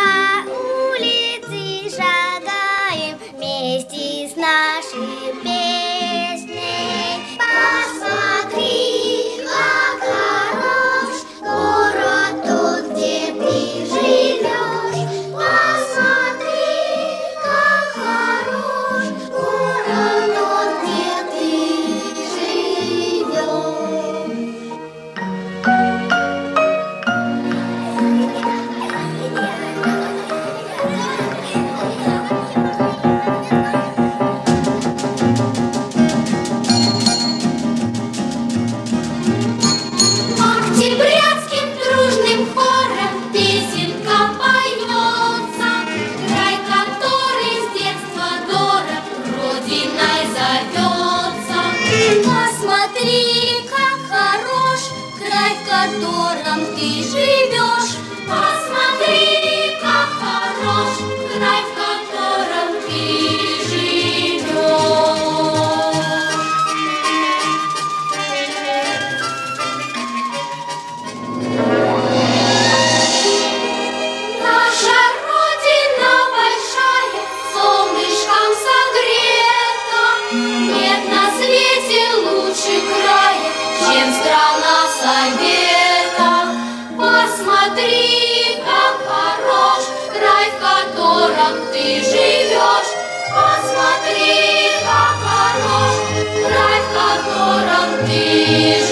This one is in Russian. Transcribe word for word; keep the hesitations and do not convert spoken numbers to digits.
По улице шагаем вместе с нашей песней. Посмотри, как хорош город тот, где ты живешь. Посмотри, как хорош город тот, где ты живешь. Октябрятским дружным хором песенка поется, край, который с детства дорог, родиной зовется. Посмотри, как хорош край, в котором ты живешь. Посмотри, как хорош край, в котором ты живешь. Наша Родина большая, солнышком согрета. Нет на свете лучше края, чем страна Совета. Посмотри, как хорош край, в котором ты живешь. Посмотри, как хорош край, в котором ты живешь.